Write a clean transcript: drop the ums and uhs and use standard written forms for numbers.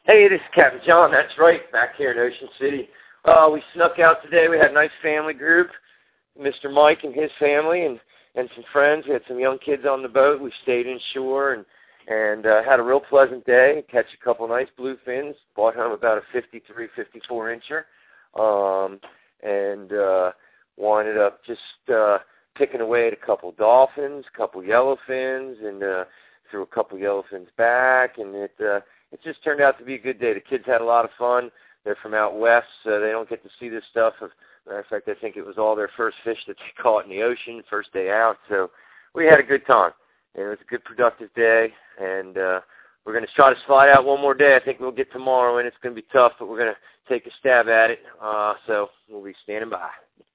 Hey, this is Captain John. That's right, back here in Ocean City. We snuck out today. We had a nice family group, Mr. Mike and his family, and some friends. We had some young kids on the boat. We stayed inshore and had a real pleasant day. Catch a couple nice bluefins. Brought home about a 53, 54-incher. And winded up just picking away at a couple dolphins, a couple yellowfins, and threw a couple yellowfins back. And it just turned out to be a good day. The kids had a lot of fun. They're from out west, so they don't get to see this stuff. Matter of fact, I think it was all their first fish that they caught in the ocean, first day out. So we had a good time. And it was a good, productive day. And we're going to try to slide out one more day. I think we'll get tomorrow, and it's going to be tough, but we're going to take a stab at it. So we'll be standing by.